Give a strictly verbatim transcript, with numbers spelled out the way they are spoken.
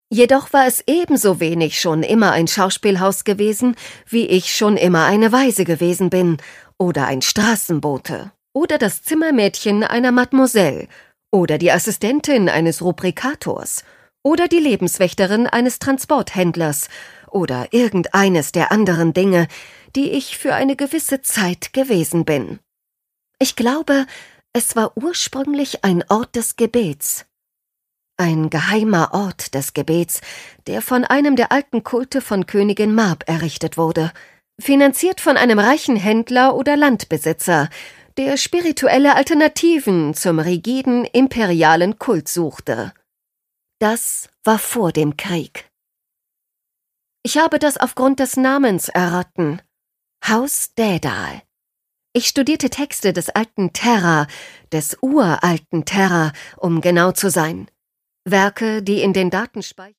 Jedoch war es ebenso wenig schon immer ein Schauspielhaus gewesen, wie ich schon immer eine Waise gewesen bin, oder ein Straßenbote, oder das Zimmermädchen einer Mademoiselle, oder die Assistentin eines Rubrikators, oder die Lebenswächterin eines Transporthändlers, oder irgendeines der anderen Dinge, die ich für eine gewisse Zeit gewesen bin. Ich glaube, es war ursprünglich ein Ort des Gebets. Ein geheimer Ort des Gebets, der von einem der alten Kulte von Königin Mab errichtet wurde, finanziert von einem reichen Händler oder Landbesitzer, der spirituelle Alternativen zum rigiden imperialen Kult suchte. Das war vor dem Krieg. Ich habe das aufgrund des Namens erraten. Haus Dädal. Ich studierte Texte des alten Terra, des uralten Terra, um genau zu sein. Werke, die in den Datenspeichern